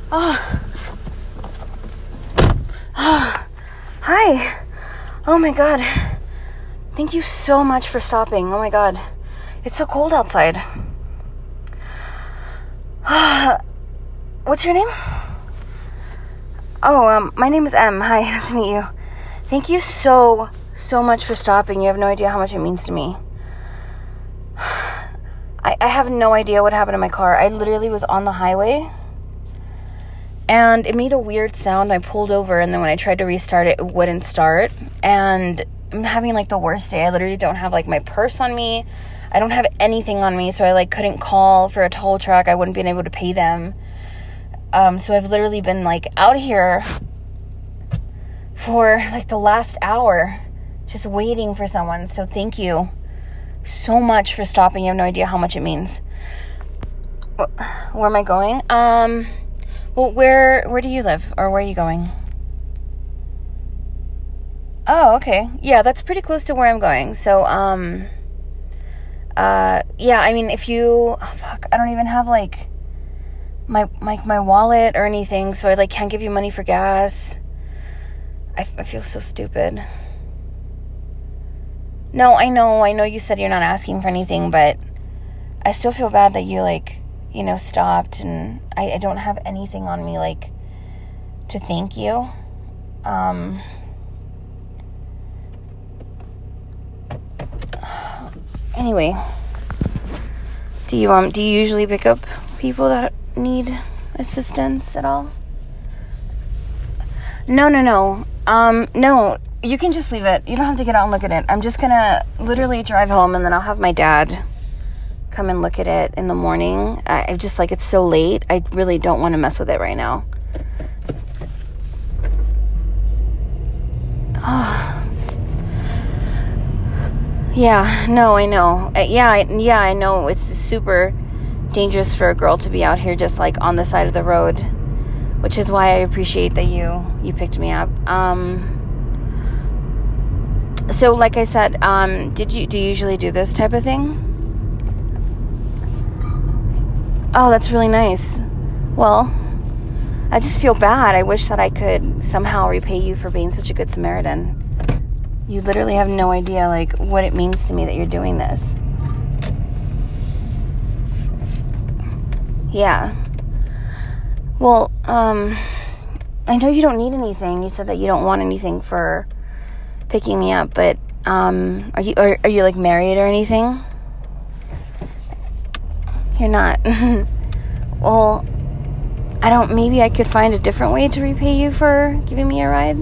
Oh. Oh. Hi. Oh my god. Thank you so much for stopping. Oh my god. It's so cold outside. What's your name? Oh, my name is Em. Hi, nice to meet you. Thank you so much for stopping. You have no idea how much it means to me. I have no idea what happened to my car. I literally was on the highway and it made a weird sound. I pulled over, and then when I tried to restart it, it wouldn't start. And I'm having like the worst day. I literally don't have like my purse on me. I don't have anything on me, so I like couldn't call for a tow truck. I wouldn't been able to pay them. So I've literally been like out here for like the last hour just waiting for someone. So thank you so much for stopping. You have no idea how much it means. Where am I going? Well, where do you live, or where are you going? Oh, okay. Yeah, that's pretty close to where I'm going. So, yeah, I mean, if you, I don't even have like my wallet or anything, so I like can't give you money for gas. I feel so stupid. No, I know you said you're not asking for anything, but I still feel bad that you like, stopped, and I don't have anything on me like to thank you. Anyway, do you usually pick up people that need assistance at all? No. No, you can just leave it. You don't have to get out and look at it. I'm just gonna literally drive home, and then I'll have my dad come and look at it in the morning. I just like, it's so late. I really don't want to mess with it right now. Oh. Yeah, no, I know. I know it's super dangerous for a girl to be out here just like on the side of the road, which is why I appreciate that you picked me up. So like I said, do you usually do this type of thing? Oh, that's really nice. Well, I just feel bad. I wish that I could somehow repay you for being such a good Samaritan. You literally have no idea, like, what it means to me that you're doing this. Yeah. Well, I know you don't need anything. You said that you don't want anything for picking me up, but, are you like married or anything? You're not. Well, maybe I could find a different way to repay you for giving me a ride.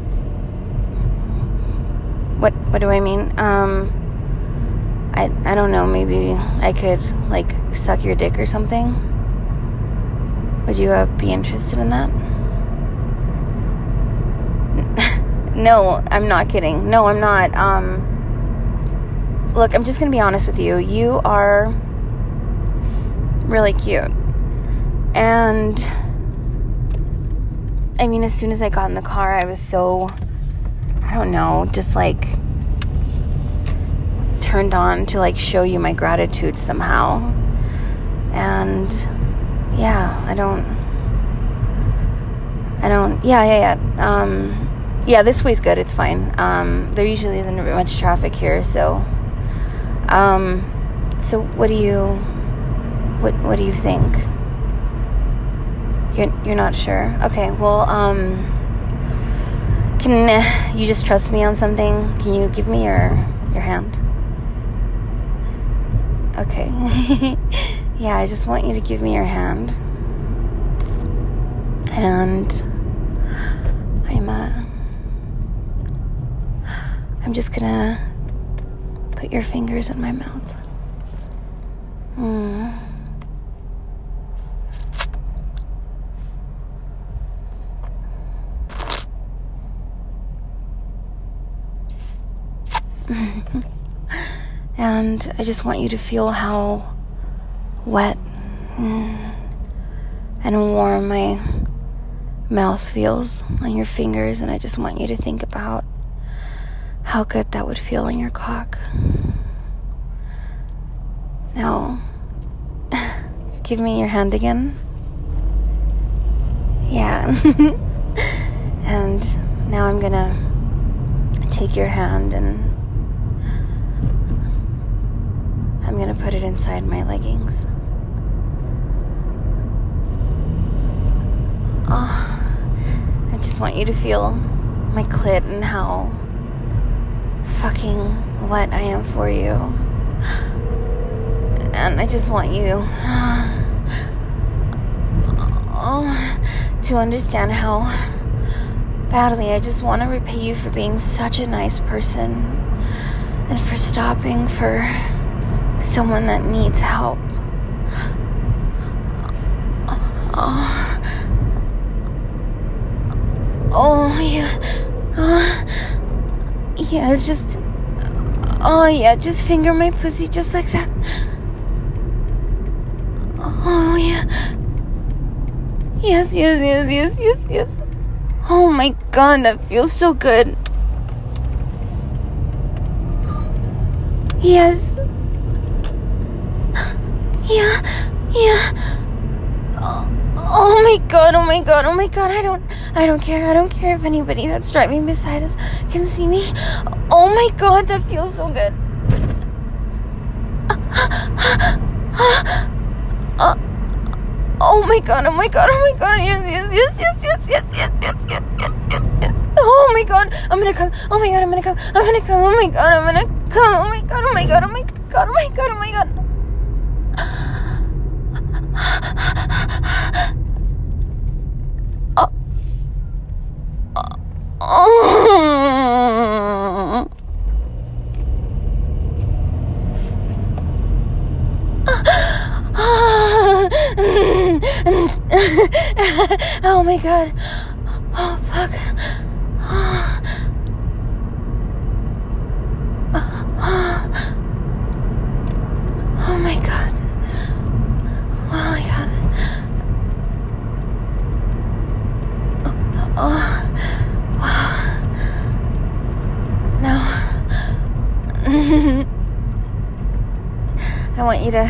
What do I mean? I don't know, maybe I could like suck your dick or something. Would you be interested in that? No, I'm not kidding. No, I'm not. Look, I'm just gonna be honest with you. You are really cute. And I mean, as soon as I got in the car, I was so, I don't know, just like turned on to like show you my gratitude somehow. And yeah, yeah, this way's good. It's fine. There usually isn't much traffic here, so what do you think? You're not sure? Okay, well, can you just trust me on something? Can you give me your hand? Okay. Yeah, I just want you to give me your hand. And I'm just gonna put your fingers in my mouth. And I just want you to feel how wet and warm my mouth feels on your fingers, and I just want you to think about how good that would feel on your cock. Now, give me your hand again. And now I'm gonna take your hand and I'm gonna put it inside my leggings. Oh, I just want you to feel my clit and how fucking wet I am for you. And I just want you to understand how badly I just want to repay you for being such a nice person and for stopping for someone that needs help. Just finger my pussy just like that. Oh, yeah. Yes. Oh my God, that feels so good. Yes. Yeah. Oh my God. I don't care if anybody that's driving beside us can see me. Oh my God, that feels so good. Oh my God. Yes. Oh my God, I'm gonna come. Oh my God. Oh my God, oh my God. Oh fuck. Oh my God. Oh my God. Oh wow. No. I want you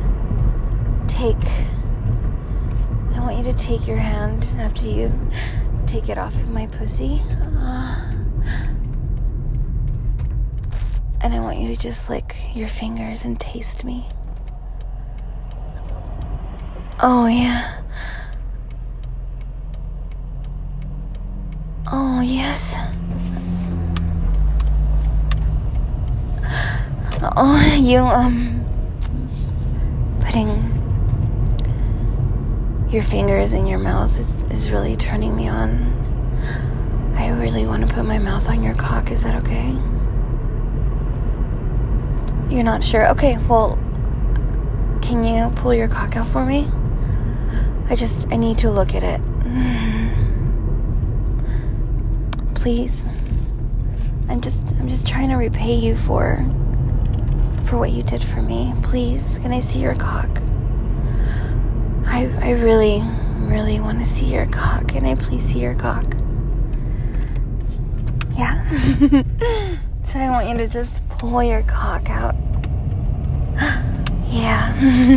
to take your hand after you take it off of my pussy. And I want you to just lick your fingers and taste me. Oh, yeah. Oh, yes. Oh, you, putting your fingers in your mouth is really turning me on. I really want to put my mouth on your cock. Is that okay? You're not sure? Okay, well, can you pull your cock out for me? I need to look at it. Please. I'm just trying to repay you for what you did for me. Please, can I see your cock? I really, really want to see your cock. Can I please see your cock? Yeah. So I want you to just pull your cock out. Yeah.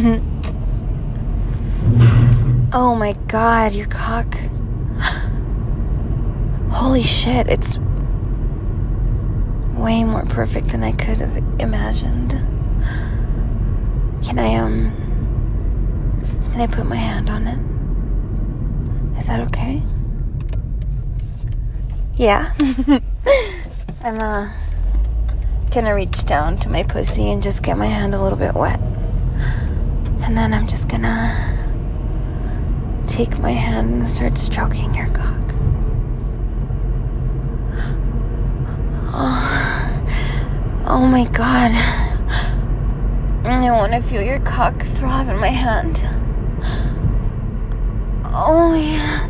Oh my God, your cock. Holy shit, it's way more perfect than I could have imagined. Can I put my hand on it? Is that okay? Yeah. I'm gonna reach down to my pussy and just get my hand a little bit wet. And then I'm just gonna take my hand and start stroking your cock. Oh my God. I want to feel your cock throb in my hand. Oh yeah.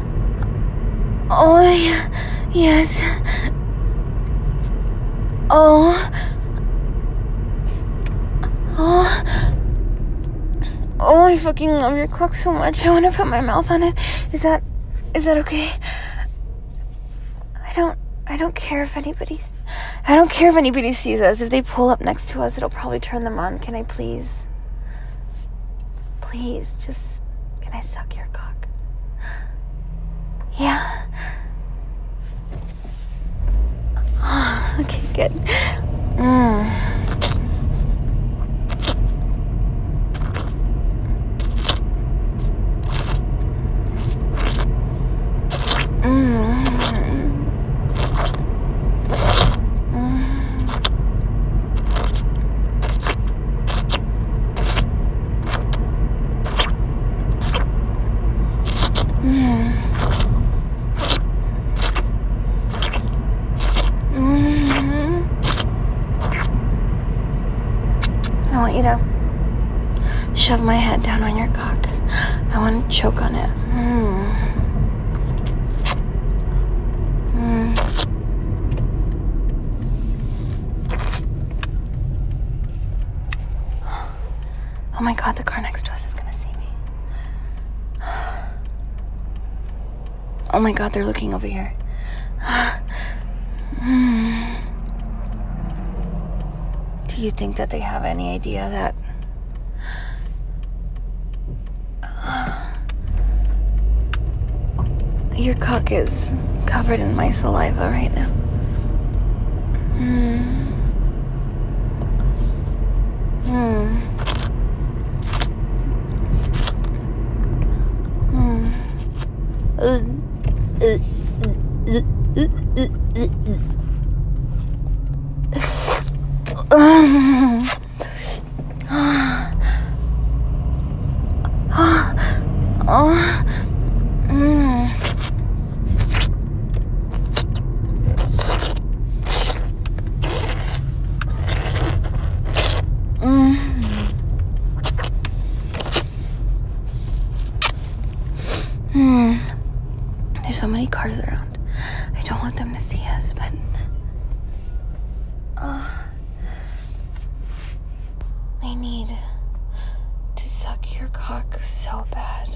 Oh yeah. Yes. Oh, I fucking love your cock so much. I want to put my mouth on it. Is that okay? I don't care if anybody sees us. If they pull up next to us, it'll probably turn them on. Can I please, just, can I suck your cock? Good. I want you to shove my head down on your cock. I want to choke on it. Oh my God, the car next to us is gonna see me. Oh my God, they're looking over here. Do you think that they have any idea that your cock is covered in my saliva right now? There's so many cars around. I don't want them to see us, but I need to suck your cock so bad.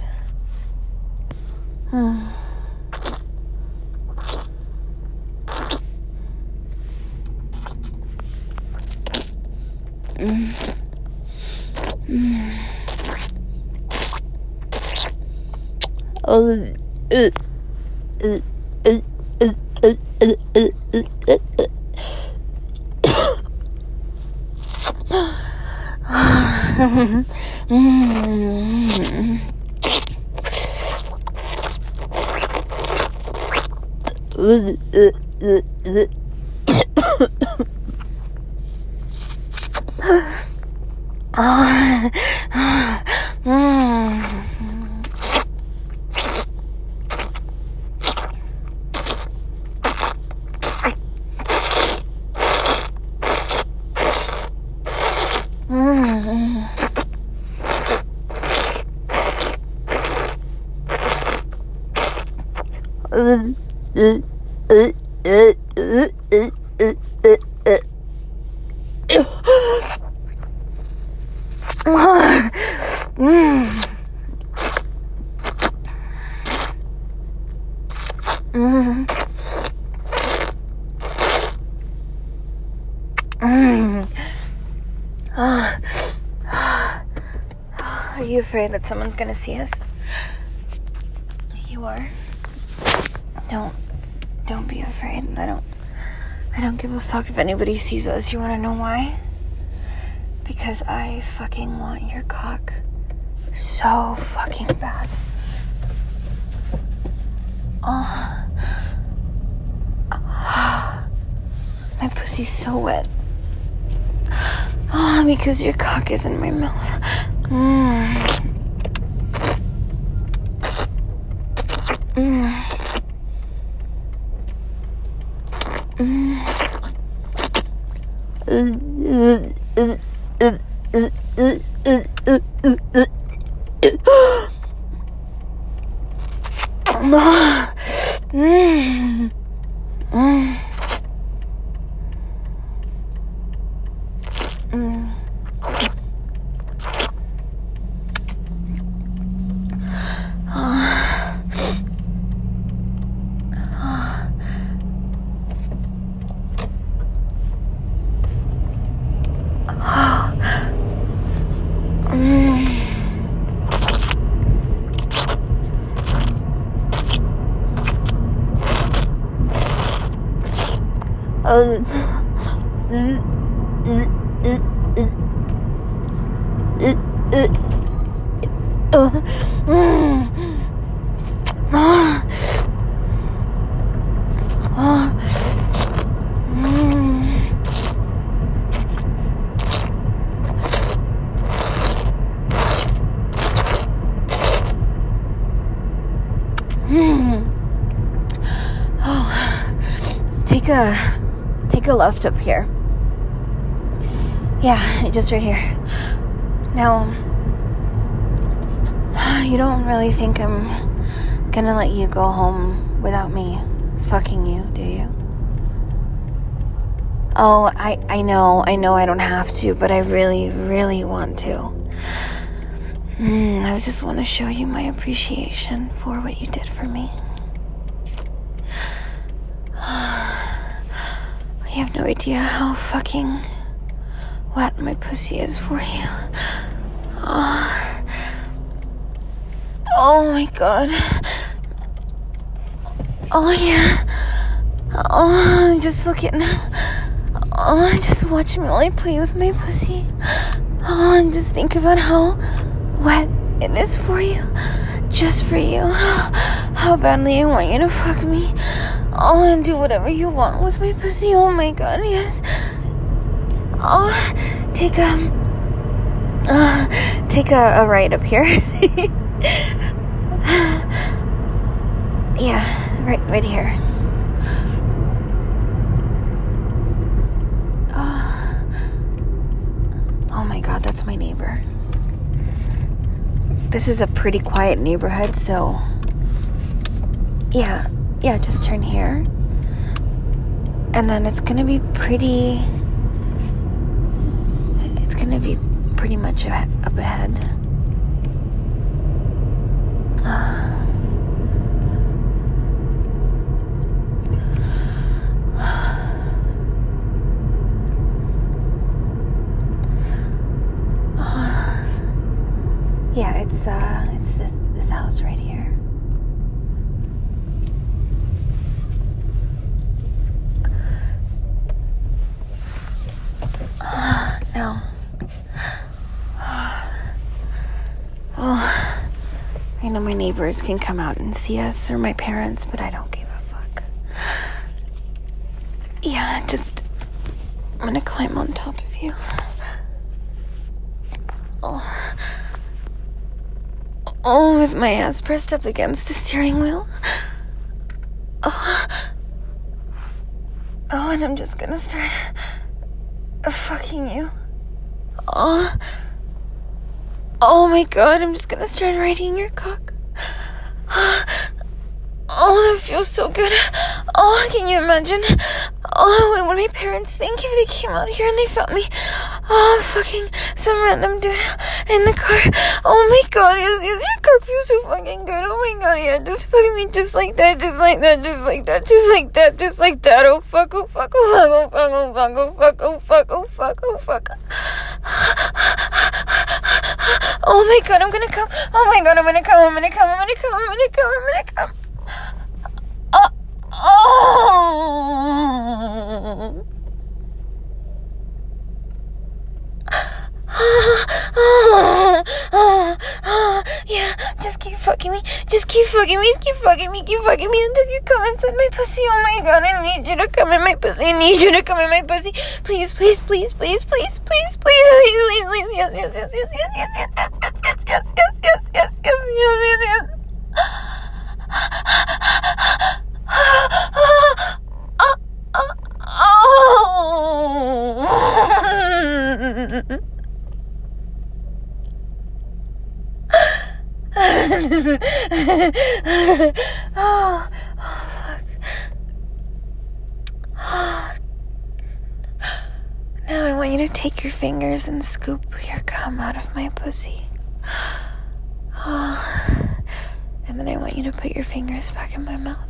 Are you afraid that someone's gonna see us? You are. Don't be afraid. I don't give a fuck if anybody sees us. You wanna know why? Because I fucking want your cock so fucking bad. My pussy's so wet. Because your cock is in my mouth. Take a left up here. Yeah, just right here. Now, you don't really think I'm gonna let you go home without me fucking you, do you? Oh, I know I don't have to, but I really, really want to. I just want to show you my appreciation for what you did for me. You have no idea how fucking wet my pussy is for you. Oh my god. Oh yeah. Oh, just look at. Oh, just watch me while I play with my pussy. Oh, and just think about how wet it is for you. Just for you. How badly I want you to fuck me. Oh, and do whatever you want with my pussy. Oh my god, yes. Oh, take a right up here. Yeah, right here. Oh my god, that's my neighbor. This is a pretty quiet neighborhood, so yeah, just turn here. And then it's gonna be pretty much up ahead. Yeah, it's this house right here. Now, I know my neighbors can come out and see us, or my parents, but I don't give a fuck. Yeah, I'm gonna climb on top of you. Oh, with my ass pressed up against the steering wheel. Oh, and I'm just gonna start fucking you. Oh my god, I'm just gonna start riding your cock. Oh, that feels so good. Oh, can you imagine? Oh, what would my parents think if they came out here and they found me? Oh, fucking some random dude in the car. Oh my god, yes, your cock feels so fucking good. Oh my god, yeah, just fuck me just like that, just like that, just like that, just like that, just like that. Oh fuck, oh fuck, oh fuck, oh fuck, oh fuck, oh fuck, oh fuck, oh fuck, oh fuck. Oh my god, I'm gonna come. Oh my god, I'm gonna come, I'm gonna come, I'm gonna come, I'm gonna come, I'm gonna come. Yeah, just keep fucking me. Just keep fucking me. Keep fucking me. Keep fucking me until you come inside my pussy. Oh my god, I need you to come in my pussy. I need you to come in my pussy. Please, please, please, please, please, please, please, please, please. Yes, yes, yes, yes, yes, yes, yes, yes, yes, yes, yes, yes, yes, yes, yes, yes. Oh, fuck. Now I want you to take your fingers and scoop your cum out of my pussy. And then I want you to put your fingers back in my mouth.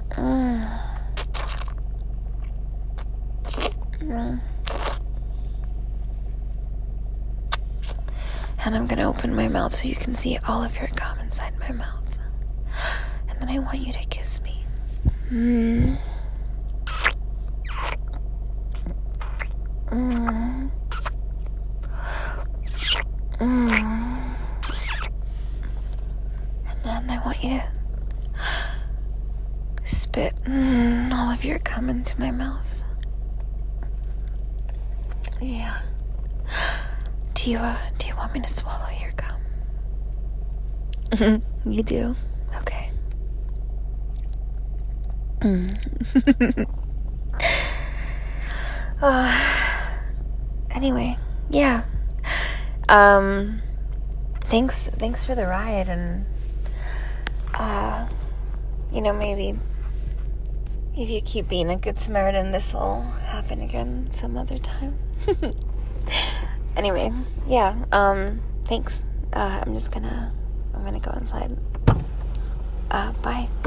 And I'm gonna open my mouth so you can see all of your cum inside my mouth. And then I want you to kiss me. Mm. Mm. And then I want you to spit all of your cum into my mouth. Yeah. Do you want me to swallow your cum? You do? Okay. Anyway, yeah. Thanks for the ride, and maybe if you keep being a good Samaritan, this will happen again some other time. Anyway, yeah, thanks. I'm gonna go inside. Bye.